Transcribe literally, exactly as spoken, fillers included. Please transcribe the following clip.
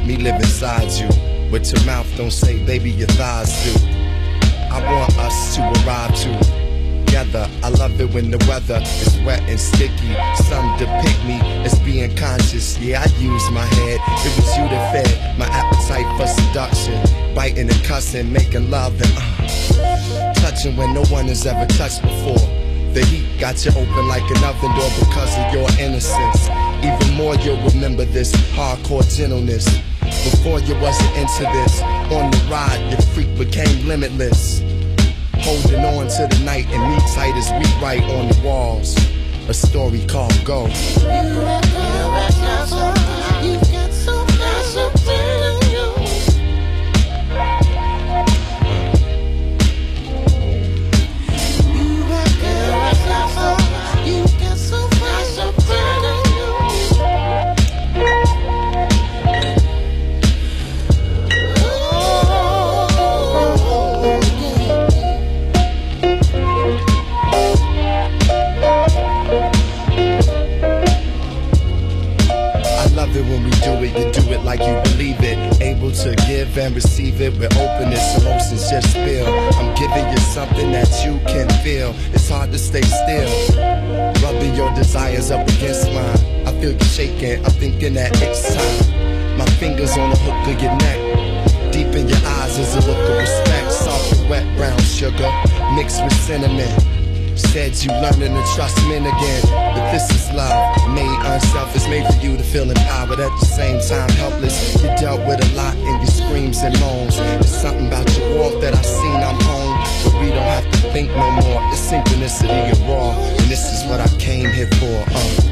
me live inside you. What your mouth don't say, baby, your thighs do. I want us to arrive together. I love it when the weather is wet and sticky. Some depict me as being conscious. Yeah, I use my head. It was you that fed my appetite for seduction. Biting and cussing, making love and uh, touching when no one has ever touched before. The heat got you open like an oven door because of your innocence. Even more you'll remember this hardcore gentleness. Before you wasn't into this, on the ride your freak became limitless. Holding on to the night and me tight as we write on the walls. A story called Go. You got so much, you got so much in you. You got so much, you got so much in you. When we do it, you do it like you believe it. Able to give and receive it with openness, emotions just spill. I'm giving you something that you can feel. It's hard to stay still. Rubbing your desires up against mine. I feel you shaking, I'm thinking that it's time. My fingers on the hook of your neck. Deep in your eyes is a look of respect. Soft and wet brown sugar mixed with cinnamon. Said you learning to trust men again. But this is love, made unselfish, made for you to feel empowered, at the same time helpless. You dealt with a lot in your screams and moans. There's something about your walk that I seen, I'm home. But we don't have to think no more. It's synchronicity and raw, and this is what I came here for. uh.